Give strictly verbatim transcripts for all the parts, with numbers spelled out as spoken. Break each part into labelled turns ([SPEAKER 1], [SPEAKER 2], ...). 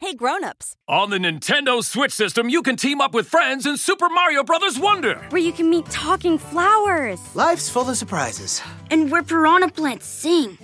[SPEAKER 1] Hey grown-ups.
[SPEAKER 2] On the Nintendo Switch system, you can team up with friends in Super Mario Bros. Wonder.
[SPEAKER 1] Where you can meet talking flowers.
[SPEAKER 3] Life's full of surprises.
[SPEAKER 1] And where piranha plants sing.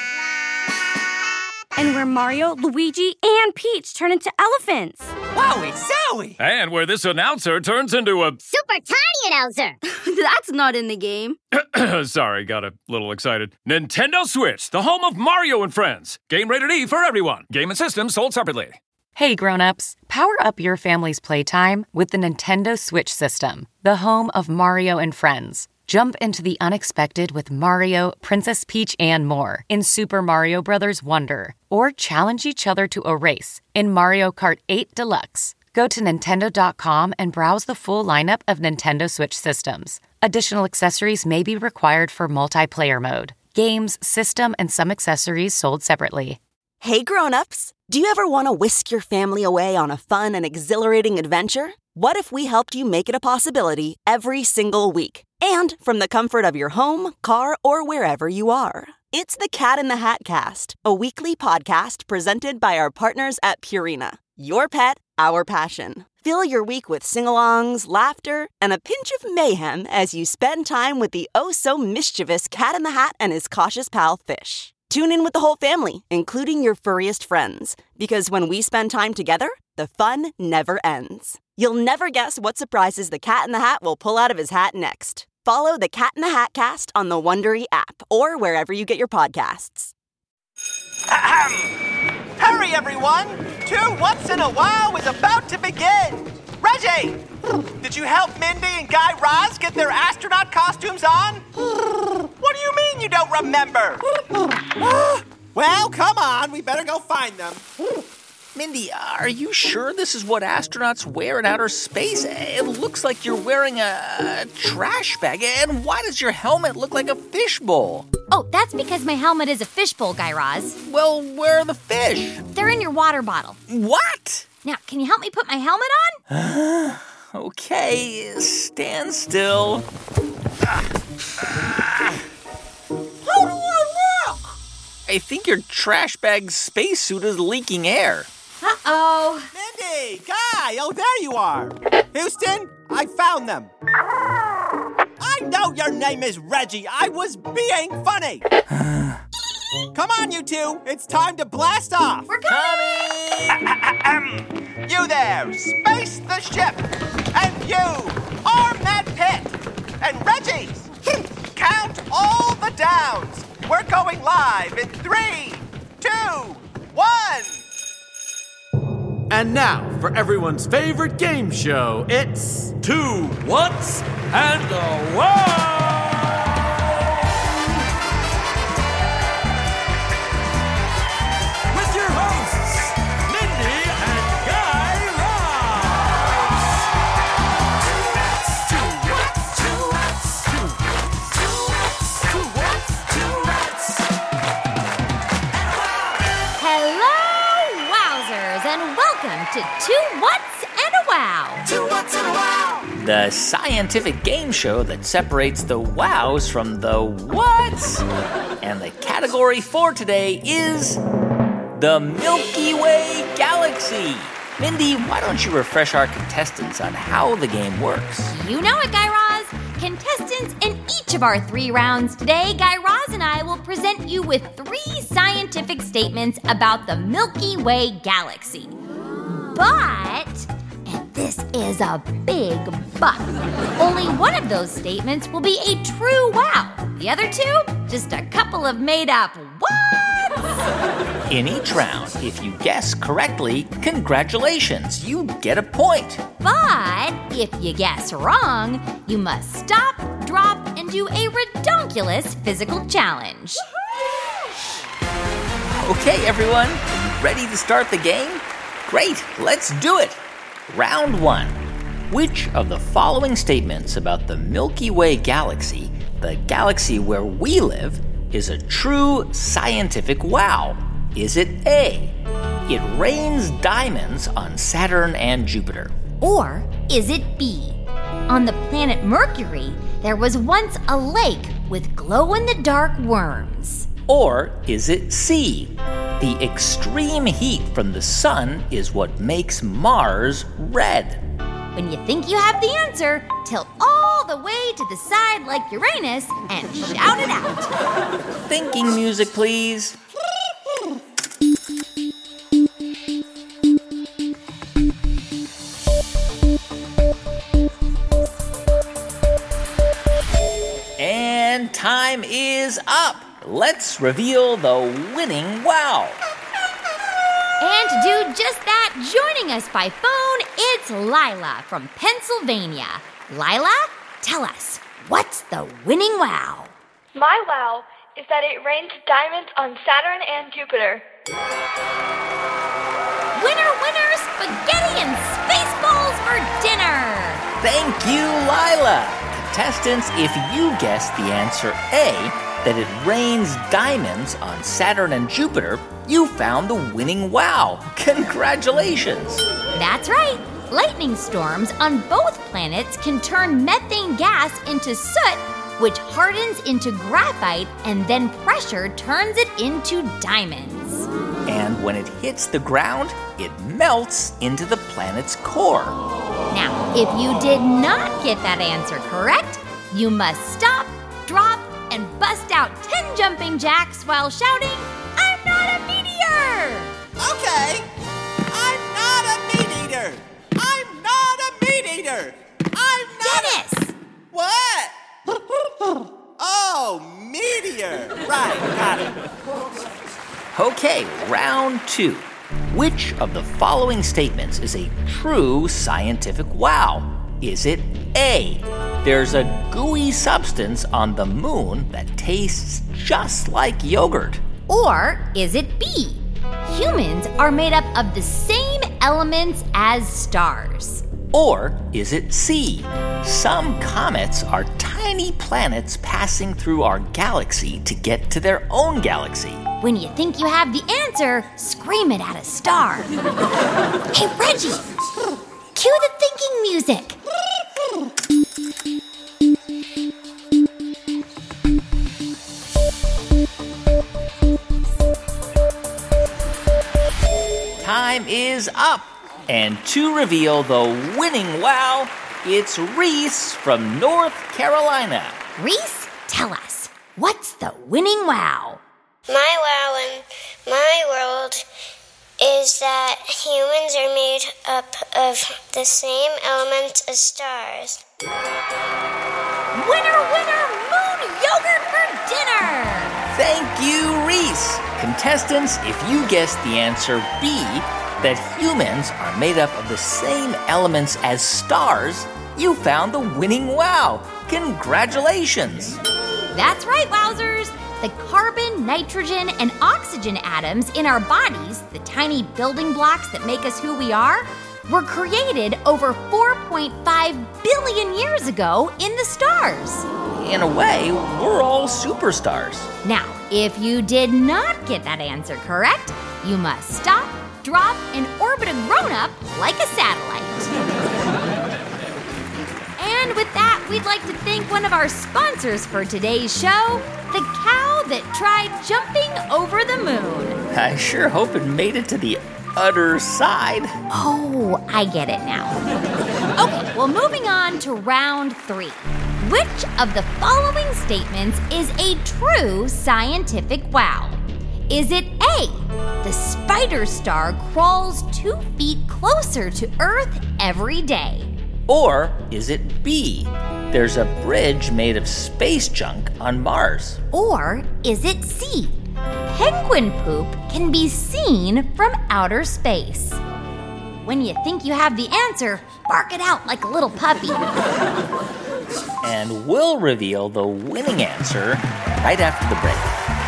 [SPEAKER 1] And where Mario, Luigi, and Peach turn into elephants.
[SPEAKER 3] Wowie zowie!
[SPEAKER 2] And where this announcer turns into a...
[SPEAKER 4] super tiny announcer.
[SPEAKER 1] That's not in the game.
[SPEAKER 2] Sorry, got a little excited. Nintendo Switch, the home of Mario and Friends. Game rated E for everyone. Game and system sold separately.
[SPEAKER 5] Hey grown-ups, power up your family's playtime with the Nintendo Switch system, the home of Mario and Friends. Jump into the unexpected with Mario, Princess Peach, and more in Super Mario Bros. Wonder. Or challenge each other to a race in Mario Kart eight Deluxe. Go to Nintendo dot com and browse the full lineup of Nintendo Switch systems. Additional accessories may be required for multiplayer mode. Games, system, and some accessories sold separately.
[SPEAKER 6] Hey grown-ups, do you ever want to whisk your family away on a fun and exhilarating adventure? What if we helped you make it a possibility every single week? And from the comfort of your home, car, or wherever you are. It's the Cat in the Hat Cast, a weekly podcast presented by our partners at Purina. Your pet, our passion. Fill your week with sing-alongs, laughter, and a pinch of mayhem as you spend time with the oh-so-mischievous Cat in the Hat and his cautious pal, Fish. Tune in with the whole family, including your furriest friends, because when we spend time together, the fun never ends. You'll never guess what surprises the Cat in the Hat will pull out of his hat next. Follow the Cat in the Hat Cast on the Wondery app or wherever you get your podcasts.
[SPEAKER 7] Ahem. Hurry, everyone! Two What's in a Wow is about to begin! Reggie! Did you help Mindy and Guy Raz get their astronaut costumes on? What do you mean you don't remember?
[SPEAKER 3] Well, come on, we better go find them.
[SPEAKER 8] Mindy, are you sure this is what astronauts wear in outer space? It looks like you're wearing a trash bag. And why does your helmet look like a fishbowl?
[SPEAKER 4] Oh, that's because my helmet is a fishbowl, Guy Raz.
[SPEAKER 8] Well, where are the fish?
[SPEAKER 4] They're in your water bottle.
[SPEAKER 8] What?
[SPEAKER 4] Now, can you help me put my helmet on?
[SPEAKER 8] Okay, stand still.
[SPEAKER 3] How do I look?
[SPEAKER 8] I think your trash bag's spacesuit is leaking air.
[SPEAKER 4] Uh-oh.
[SPEAKER 3] Mindy, Guy, oh, there you are. Houston, I found them. I know your name is Reggie. I was being funny. Come on, you two. It's time to blast off.
[SPEAKER 4] We're coming.
[SPEAKER 7] You there, space the ship. And you, arm that pit. And Reggie, count all the downs. We're going live in three, two, one.
[SPEAKER 9] And now, for everyone's favorite game show, it's Two What's and a Wow! With your hosts, Mindy and Guy Raz! Two What's, Two What's, Two What's, Two What's, Two What's, Two What's,
[SPEAKER 4] Hello, wowzers, and welcome to Two What's and a Wow.
[SPEAKER 9] Two What's and a Wow!
[SPEAKER 8] The scientific game show that separates the wows from the whats. And the category for today is the Milky Way Galaxy. Mindy, why don't you refresh our contestants on how the game works?
[SPEAKER 4] You know it, Guy Raz. Contestants in each of our three rounds today, Guy Raz and I will present you with three scientific statements about the Milky Way Galaxy. But, and this is a big but, only one of those statements will be a true wow. The other two, just a couple of made-up whats.
[SPEAKER 8] In each round, if you guess correctly, congratulations, you get a point.
[SPEAKER 4] But if you guess wrong, you must stop, drop, and do a redonkulous physical challenge.
[SPEAKER 8] Okay, everyone, ready to start the game? Great, let's do it. Round one. Which of the following statements about the Milky Way Galaxy, the galaxy where we live, is a true scientific wow? Is it A, it rains diamonds on Saturn and Jupiter?
[SPEAKER 4] Or is it B, on the planet Mercury, there was once a lake with glow-in-the-dark worms?
[SPEAKER 8] Or is it C, The extreme heat from the sun is what makes Mars red.
[SPEAKER 4] When you think you have the answer, tilt all the way to the side like Uranus and shout it out.
[SPEAKER 8] Thinking music, please. And time is up. Let's reveal the winning wow.
[SPEAKER 4] And to do just that, joining us by phone, it's Lila from Pennsylvania. Lila, tell us, what's the winning wow?
[SPEAKER 10] My wow is that it rains diamonds on Saturn and Jupiter.
[SPEAKER 4] Winner, winner, spaghetti and spaceballs for dinner!
[SPEAKER 8] Thank you, Lila. Contestants, if you guessed the answer A, that it rains diamonds on Saturn and Jupiter, you found the winning wow. Congratulations.
[SPEAKER 4] That's right. Lightning storms on both planets can turn methane gas into soot, which hardens into graphite, and then pressure turns it into diamonds.
[SPEAKER 8] And when it hits the ground, it melts into the planet's core.
[SPEAKER 4] Now, if you did not get that answer correct, you must stop, drop, and bust out ten jumping jacks while shouting, "I'm not a meteor!"
[SPEAKER 3] Okay. I'm not a meat eater. I'm not a meat eater. I'm not
[SPEAKER 4] Dennis!
[SPEAKER 3] a... What? Oh, meteor. Right, got it.
[SPEAKER 8] Okay, round two. Which of the following statements is a true scientific wow? Is it A, there's a gooey substance on the moon that tastes just like yogurt?
[SPEAKER 4] Or is it B, humans are made up of the same elements as stars?
[SPEAKER 8] Or is it C, some comets are tiny planets passing through our galaxy to get to their own galaxy?
[SPEAKER 4] When you think you have the answer, scream it at a star. Hey, Reggie, cue the thinking music.
[SPEAKER 8] Time is up. And to reveal the winning wow, it's Reese from North Carolina.
[SPEAKER 4] Reese, tell us, what's the winning wow?
[SPEAKER 11] My wow in my world is that humans are made up of the same elements as stars.
[SPEAKER 4] Winner, winner, moon yogurt for dinner!
[SPEAKER 8] Thank you, Reese. Contestants, if you guessed the answer B, that humans are made up of the same elements as stars, you found the winning wow. Congratulations.
[SPEAKER 4] That's right, wowzers. The carbon, nitrogen, and oxygen atoms in our bodies, the tiny building blocks that make us who we are, were created over four point five billion years ago in the stars.
[SPEAKER 8] In a way, we're all superstars.
[SPEAKER 4] Now, if you did not get that answer correct, you must stop, drop, and orbit a grown-up like a satellite. And with that, we'd like to thank one of our sponsors for today's show, the cow that tried jumping over the moon.
[SPEAKER 8] I sure hope it made it to the other side.
[SPEAKER 4] Oh, I get it now. Okay, well, moving on to round three. Which of the following statements is a true scientific wow? Is it A, the spider star crawls two feet closer to Earth every day?
[SPEAKER 8] Or is it B, there's a bridge made of space junk on Mars?
[SPEAKER 4] Or is it C, penguin poop can be seen from outer space? When you think you have the answer, bark it out like a little puppy.
[SPEAKER 8] And we'll reveal the winning answer right after the break.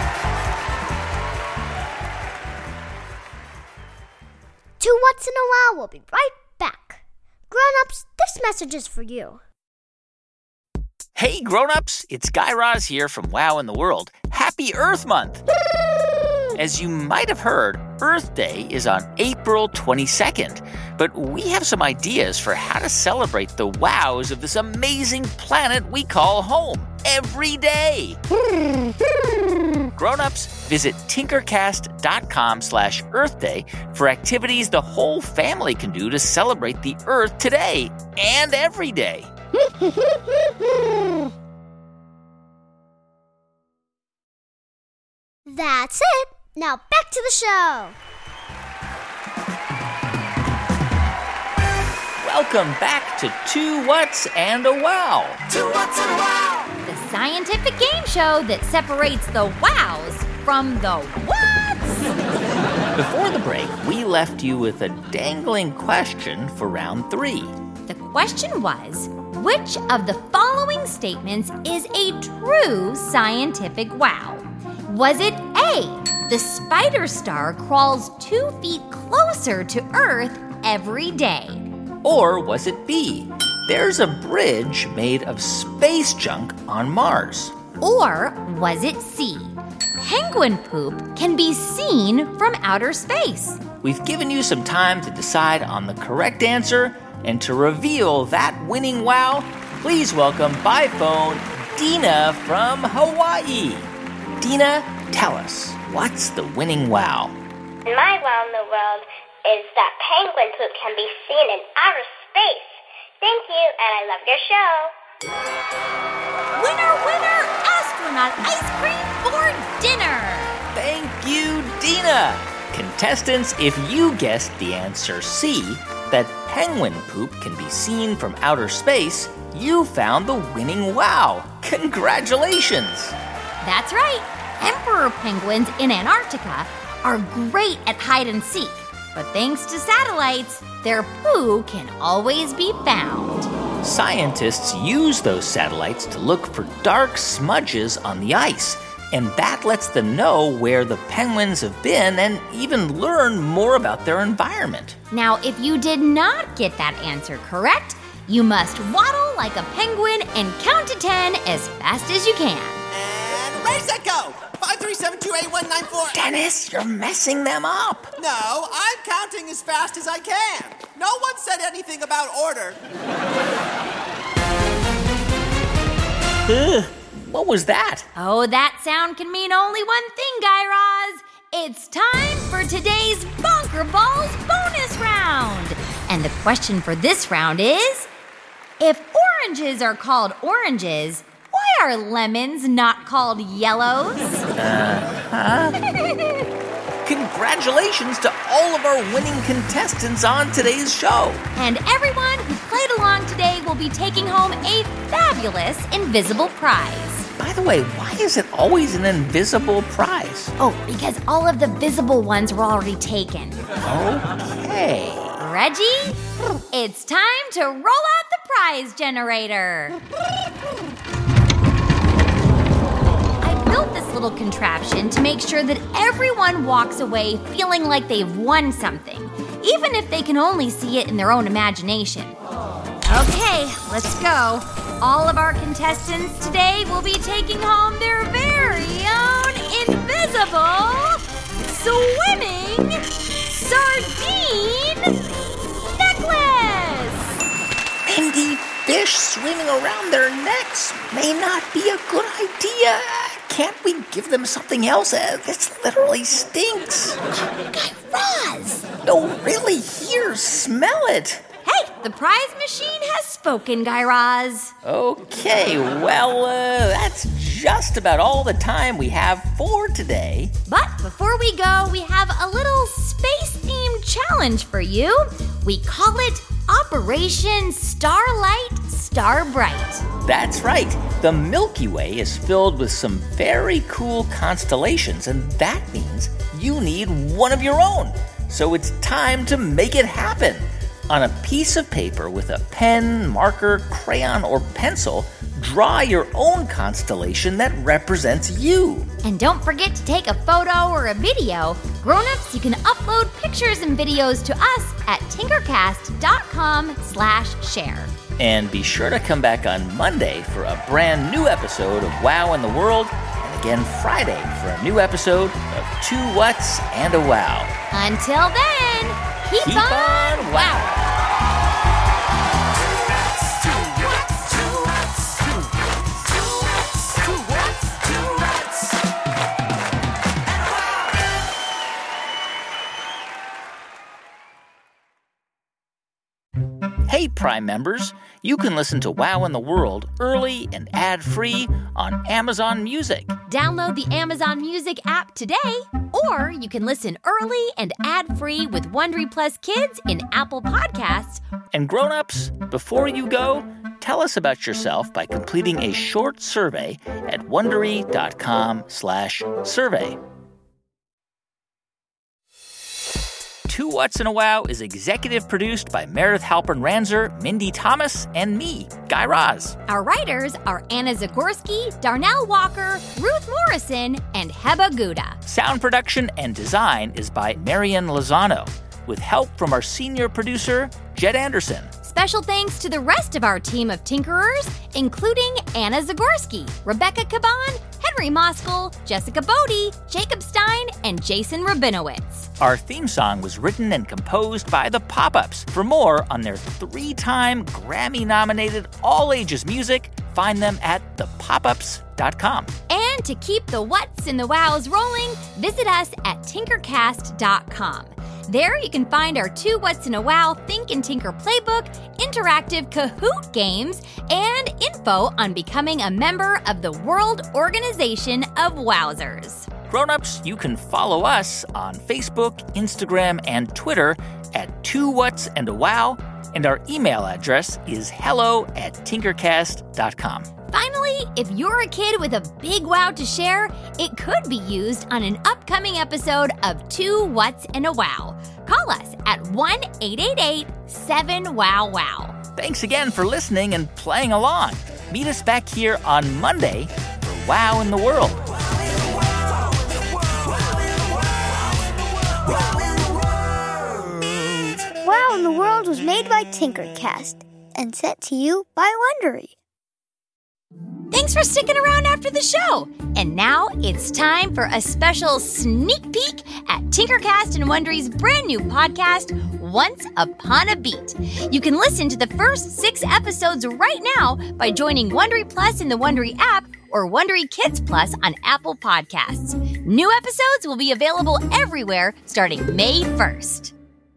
[SPEAKER 12] To What's in a Wow, we'll be right back. Grown-ups, this message is for you.
[SPEAKER 8] Hey, grown-ups, it's Guy Raz here from Wow in the World. Happy Earth Month! As you might have heard, Earth Day is on April twenty-second, but we have some ideas for how to celebrate the wows of this amazing planet we call home every day. Grown-ups, visit tinkercast.com slash Earth Day for activities the whole family can do to celebrate the Earth today and every day.
[SPEAKER 12] That's it. Now back to the show.
[SPEAKER 8] Welcome back to Two Whats and a Wow.
[SPEAKER 12] Two Whats and a Wow.
[SPEAKER 4] The scientific game show that separates the wows from the whats.
[SPEAKER 8] Before the break, we left you with a dangling question for round three.
[SPEAKER 4] The question was, which of the following statements is a true scientific wow? Was it A, the spider star crawls two feet closer to Earth every day?
[SPEAKER 8] Or was it B, there's a bridge made of space junk on Mars?
[SPEAKER 4] Or was it C, penguin poop can be seen from outer space?
[SPEAKER 8] We've given you some time to decide on the correct answer, and to reveal that winning wow, please welcome by phone Dina from Hawaii. Dina, tell us, what's the winning wow?
[SPEAKER 11] My wow in the world is that penguin poop can be seen in outer space. Thank you, and I love your show.
[SPEAKER 4] Winner, winner, astronaut ice cream for dinner.
[SPEAKER 8] Thank you, Dina. Contestants, if you guessed the answer C, that penguin poop can be seen from outer space, you found the winning wow. Congratulations.
[SPEAKER 4] That's right. Emperor penguins in Antarctica are great at hide and seek. But thanks to satellites, their poo can always be found.
[SPEAKER 8] Scientists use those satellites to look for dark smudges on the ice, and that lets them know where the penguins have been and even learn more about their environment.
[SPEAKER 4] Now, if you did not get that answer correct, you must waddle like a penguin and count to ten as fast as you can.
[SPEAKER 3] And race it go! five three seven two eight one nine four.
[SPEAKER 8] Dennis, you're messing them up.
[SPEAKER 3] No, I'm counting as fast as I can. No one said anything about order.
[SPEAKER 8] Ugh, what was that?
[SPEAKER 4] Oh, that sound can mean only one thing, Guy Raz. It's time for today's Bonker Balls bonus round. And the question for this round is, if oranges are called oranges, why are lemons not called yellows?
[SPEAKER 8] Uh-huh. Congratulations to all of our winning contestants on today's show.
[SPEAKER 4] And everyone who played along today will be taking home a fabulous invisible prize.
[SPEAKER 8] By the way, why is it always an invisible prize?
[SPEAKER 4] Oh, because all of the visible ones were already taken.
[SPEAKER 8] Okay.
[SPEAKER 4] Reggie, it's time to roll out the prize generator. Built this little contraption to make sure that everyone walks away feeling like they've won something, even if they can only see it in their own imagination. Okay, let's go. All of our contestants today will be taking home their very own invisible swimming sardine necklace!
[SPEAKER 8] Mindy, fish swimming around their necks may not be a good idea. Can't we give them something else? Uh, this literally stinks.
[SPEAKER 4] Guy Raz!
[SPEAKER 8] No, really, here, smell it.
[SPEAKER 4] Hey, the prize machine has spoken, Guy Raz.
[SPEAKER 8] Okay, well, uh, that's just about all the time we have for today.
[SPEAKER 4] But before we go, we have a little space-themed challenge for you. We call it Operation Starlight Starbright.
[SPEAKER 8] That's right. The Milky Way is filled with some very cool constellations, and that means you need one of your own. So it's time to make it happen. On a piece of paper with a pen, marker, crayon, or pencil, draw your own constellation that represents you.
[SPEAKER 4] And don't forget to take a photo or a video. Grown-ups, you can upload pictures and videos to us at tinkercast.com slash share.
[SPEAKER 8] And be sure to come back on Monday for a brand new episode of Wow in the World, and again Friday for a new episode of Two Whats and a Wow.
[SPEAKER 4] Until then, keep,
[SPEAKER 8] keep
[SPEAKER 4] on,
[SPEAKER 8] on wow. Hey, Prime members, you can listen to Wow in the World early and ad-free on Amazon Music.
[SPEAKER 4] Download the Amazon Music app today, or you can listen early and ad-free with Wondery Plus Kids in Apple Podcasts.
[SPEAKER 8] And grown-ups, before you go, tell us about yourself by completing a short survey at Wondery.com slash survey. Two What's in a Wow is executive produced by Meredith Halpern-Ranzer, Mindy Thomas, and me, Guy Raz.
[SPEAKER 4] Our writers are Anna Zagorski, Darnell Walker, Ruth Morrison, and Heba Gouda.
[SPEAKER 8] Sound production and design is by Marian Lozano, with help from our senior producer, Jed Anderson.
[SPEAKER 4] Special thanks to the rest of our team of Tinkerers, including Anna Zagorski, Rebecca Caban, Henry Moskal, Jessica Bodie, Jacob Stein, and Jason Rabinowitz.
[SPEAKER 8] Our theme song was written and composed by The Pop-Ups. For more on their three-time Grammy-nominated all-ages music, find them at the pop ups dot com.
[SPEAKER 4] And to keep the What's in the Wows rolling, visit us at tinkercast dot com. There you can find our two What's in a Wow Think and Tinker playbook, interactive Kahoot games, and info on becoming a member of the World Organization of Wowzers.
[SPEAKER 8] Grown-ups, you can follow us on Facebook, Instagram, and Twitter at two whats and a wow, and our email address is hello at tinkercast dot com.
[SPEAKER 4] Finally, if you're a kid with a big wow to share, it could be used on an upcoming episode of Two What's in a Wow. Call us at one eight eight eight seven wow wow.
[SPEAKER 8] Thanks again for listening and playing along. Meet us back here on Monday for Wow in the World.
[SPEAKER 12] Wow in the World was made by Tinkercast and sent to you by Wondery.
[SPEAKER 4] Thanks for sticking around after the show. And now it's time for a special sneak peek at Tinkercast and Wondery's brand new podcast, Once Upon a Beat. You can listen to the first six episodes right now by joining Wondery Plus in the Wondery app or Wondery Kids Plus on Apple Podcasts. New episodes will be available everywhere starting May first.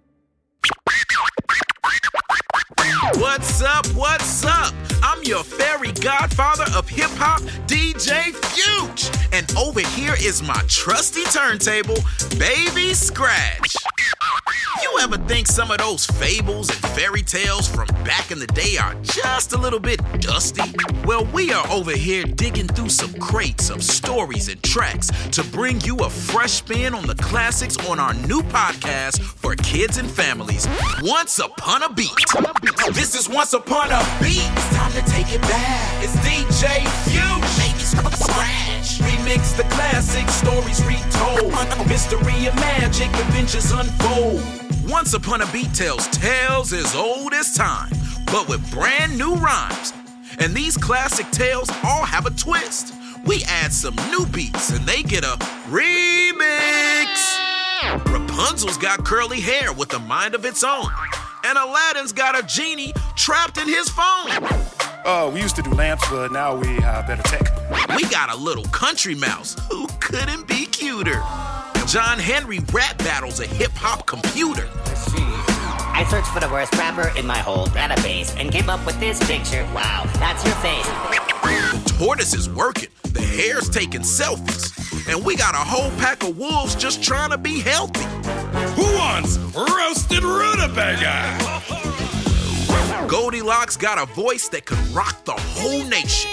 [SPEAKER 13] What's up, what's up? I'm your fairy godfather of hip-hop, D J Fuge. And over here is my trusty turntable, Baby Scratch. You ever think some of those fables and fairy tales from back in the day are just a little bit dusty? Well, we are over here digging through some crates of stories and tracks to bring you a fresh spin on the classics on our new podcast for kids and families, Once Upon a Beat. This is Once Upon a Beat. It's time to take it back. It's D J Fuge, Baby Scratch. Remix the classic stories retold. Mystery and magic adventures unfold. Once Upon a Beat tells tales as old as time, but with brand new rhymes. And these classic tales all have a twist. We add some new beats and they get a remix. Rapunzel's got curly hair with a mind of its own. And Aladdin's got a genie trapped in his phone.
[SPEAKER 14] Uh, we used to do lamps, but now we have better tech.
[SPEAKER 13] We got a little country mouse who couldn't be cuter. John Henry rap battles a hip-hop computer.
[SPEAKER 15] Let's see. I searched for the worst rapper in my whole database and came up with this picture. Wow, that's your face.
[SPEAKER 13] The tortoise is working. The hare's taking selfies. And we got a whole pack of wolves just trying to be healthy.
[SPEAKER 16] Who wants roasted rutabaga?
[SPEAKER 13] Goldilocks got a voice that could rock the whole nation.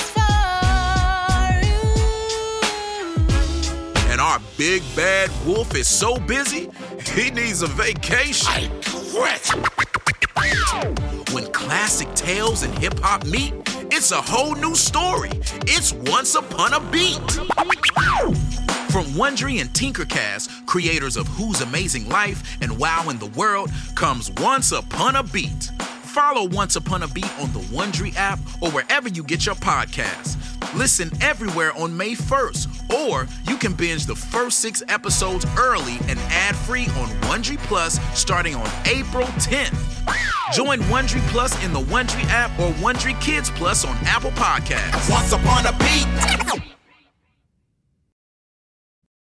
[SPEAKER 13] And our big bad wolf is so busy, he needs a vacation.
[SPEAKER 16] I quit.
[SPEAKER 13] When classic tales and hip-hop meet, it's a whole new story. It's Once Upon a Beat. From Wondery and Tinkercast, creators of Who's Amazing Life and Wow in the World, comes Once Upon a Beat. Follow Once Upon a Beat on the Wondery app or wherever you get your podcasts. Listen everywhere on May first, or you can binge the first six episodes early and ad-free on Wondery Plus starting on April tenth. Join Wondery Plus in the Wondery app or Wondery Kids Plus on Apple Podcasts.
[SPEAKER 16] Once Upon a Beat.